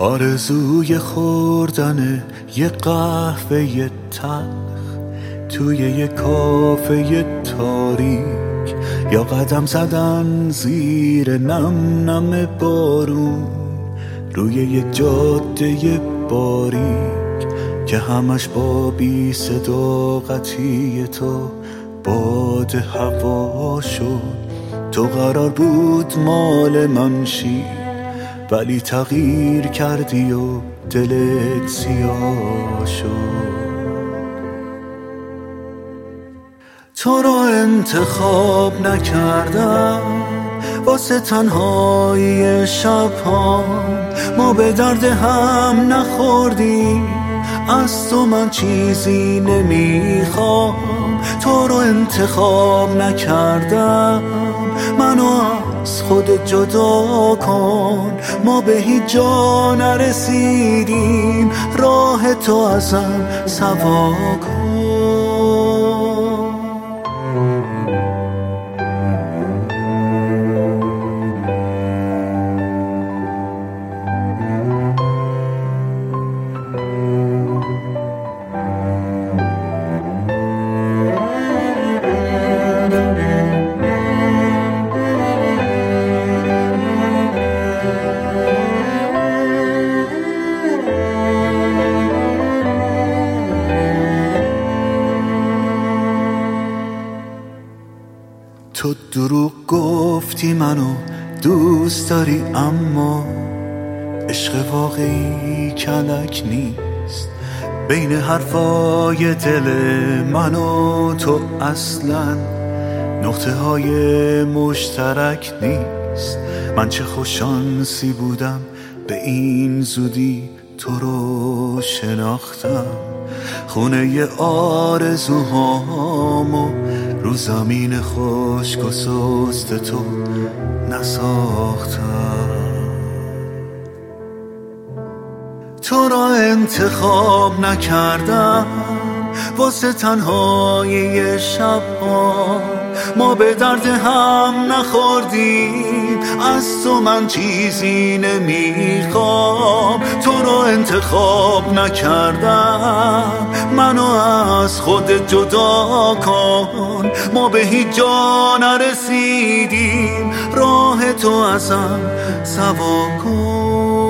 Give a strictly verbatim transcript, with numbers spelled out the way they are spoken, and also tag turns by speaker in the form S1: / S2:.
S1: آرزوی خوردن یه قهوه تلخ توی یه کافه تاریک، یا قدم زدن زیر نم نم بارون روی یه جاده باریک که همش با بی صداقتی تو باد هوا شد. تو قرار بود مال من شی ولی تغییر کردی و دلت سیاه شد. تو رو انتخاب نکردم واسه تنهایی شب‌هام، ما به درد هم نخوردیم، از تو من چیزی نمیخوام. تو رو انتخاب نکردم، منو از خود جدا کن، ما به هیچ جا نرسیدیم، راه تو ازم سوا کن. تو دروغ گفتی منو دوست داری، اما عشق واقعی کلک نیست. بین حرفای دل من و تو اصلا نقطه های مشترک نیست. من چه خوششانسی بودم به این زودی تو رو شناختم، خونه ی آرزوهامو رو زمین خشک و سست تو نساختم. تو را انتخاب نکردم واسه تنهایی شب‌ها، ما به درد هم نخوردیم، از تو من چیزی نمیخوام. تو رو انتخاب نکردم، منو از خود جدا کن، ما به هیچ جا نرسیدیم، راه تو ازم سوا کن.